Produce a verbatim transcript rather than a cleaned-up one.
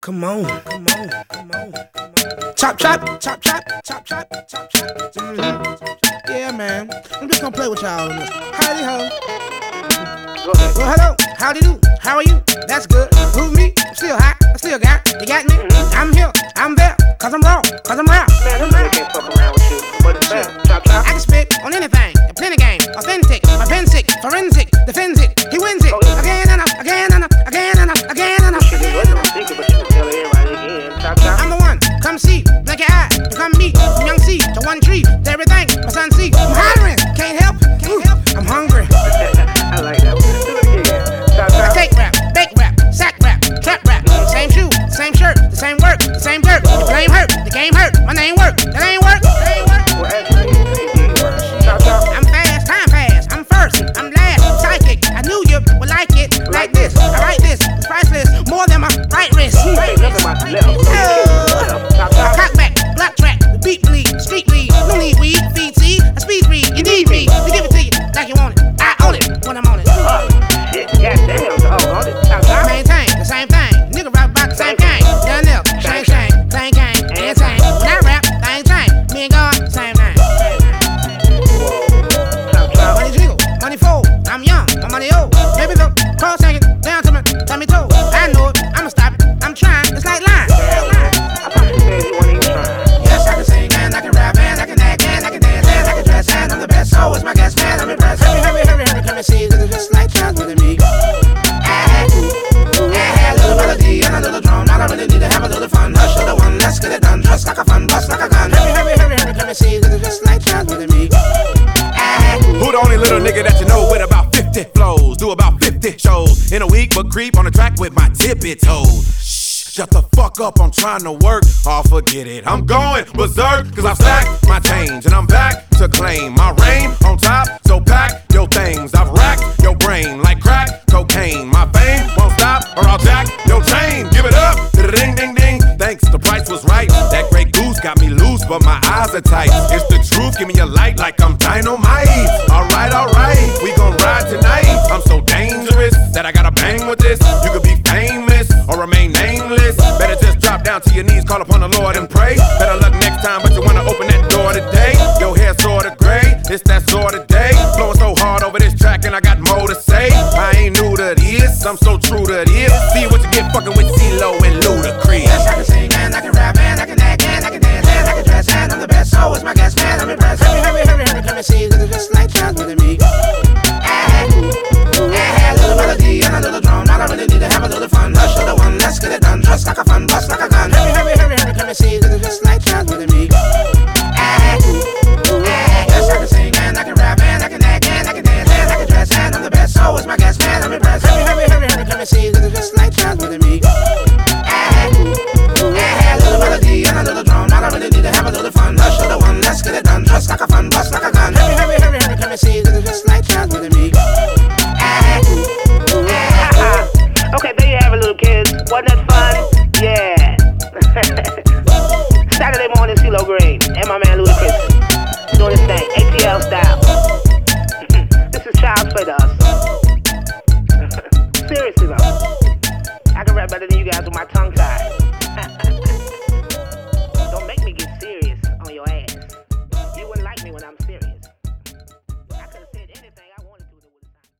Come on, come on, come on, come on. Chop, chop, chop, chop, chop, chop, chop, chop. Mm-hmm. Yeah, man. I'm just gonna play with y'all on this. Howdy ho. Go ahead. Well, hello. Howdy do. How are you? That's good. Who's me? I'm still hot. I still got it. You got me? Mm-hmm. I'm here. I'm there. Cause I'm raw. Cause I'm rap. Man, them niggas can't fuck around with you. But it's bad. Chop, chop. I can spit on anything. A plenty game. Authentic. My pen sick. Forensic. Defends it. He wins it. Oh, yeah. Again and up. Again and up. Again and up. Again and up. Shit is what I'm thinking, but you can tell everybody again. Chop, chop. I'm the one. Come see. Blink your eye. You come meet. From young seed to one tree. To everything. My son see. I'm hollering. Can't help. Can't help. I'm hungry. I like that one. Do it again. Chop, chop. I take rap. Bake rap. Sack rap. Trap rap. Same shoe. Same shirt. The same work. The same dirt. The flame hurt. The game hurt. My name work. That ain't work. That ain't work. Well, actually, it did work. Chop, chop. I'm fast. Time fast. I'm first. I'm last. Psychic. I knew you would like it. Like this. I write this. It's priceless. More than my right wrist. Hey, nothing about the left. Chop, chop. Cock back. Block track. The beat bleed. Street lead. No need weed. Feed seed. A speed read. You need me. To give it to you like you want it. I own it when I'm on it. Oh, shit. Goddamn, dog. On it. Chop, chop. Maintain the same thing. Nigga rap about the same thing. Down there. Shang shang. Clang gang. Insane. When I rap, thing thing. Me and God, same name. Chop, chop. Money jiggle. Money fold. I'm young. My money old. Baby look. Cross hanging. Down to my tummy toe. I know it. I'ma stop it. I'm trying. It's like line. I probably said you weren't even trying. Yes, I can sing and I can rap and I can act and I can dance and I can dress and I'm the best. So is my guest man. I'm impressed. Hurry, hurry, hurry, hurry. Come and see. Cause it's just like child with me. I had a little melody and a little drum. Now I really need to have a little fun. Hush, little one. Let's get it done. Dress like a fun. Bust like a gun. Hurry, hurry, hurry, hurry. Come and see. Cause it's just like child with me. Who the only little nigga that you know with about fifty flows? Do about fifty shows in a week, but creep on the track with my tippy toes. Shh, shut the fuck up, I'm trying to work. Oh, forget it, I'm going berserk. Cause I've stacked my change and I'm back to claim my reign on top. So pack your things, I've racked your brain like crack cocaine. My fame won't stop or I'll jack your chain. Give it up, ding ding ding. Thanks, the price was right. That great goose got me loose, but my eyes are tight. It's the truth, give me a light like I'm dynamite. Alright, alright, we gon' ride tonight. I'm so dangerous that I gotta bang with this. You could be famous or remain nameless. Better just drop down to your knees, call upon the Lord and pray. Better luck next time, but you wanna open that door today. Your hair sorta gray, it's that sorta day. Flowing so hard over this track and I got more to say. I ain't new to this, I'm so true to this. See what you get fucking with CeeLo and Ludacris. Yes, I can sing and I can rap and I can act and I can dance and I can dress and I'm the best. So is my guest man. I'm impressed. Hurry, hurry, hurry, hurry. Come and see. Cause it's just like child with me. I had a little melody and a little drum. Now I really need to have a little fun. Hush, little one. Let's get it done. Dress like a fun. Bust like a gun. Hurry, hurry, hurry, hurry. Come and see. Cause it's just like child with me. Yes, I can sing and I can rap and I can act and I can dance and I can dress and I'm the best. So is my guest man. I'm impressed. Hurry, hurry, hurry, hurry. Come and see. Cause it's just like child with me. I had a little melody and a little drum. Now I really need to have a little fun. Hush, little one. Let's get it done. Dress like a fun. Bust like a gun. Hurry, hurry, hurry, hurry. Come and see. Cause it's just like child with me. Okay, there you have it, little kids. Wasn't that fun? Yeah. Saturday morning, CeeLo Green and my man Ludacris doing his thing, A T L style. This is child's play to us. Seriously though, I can rap better than you guys with my tongue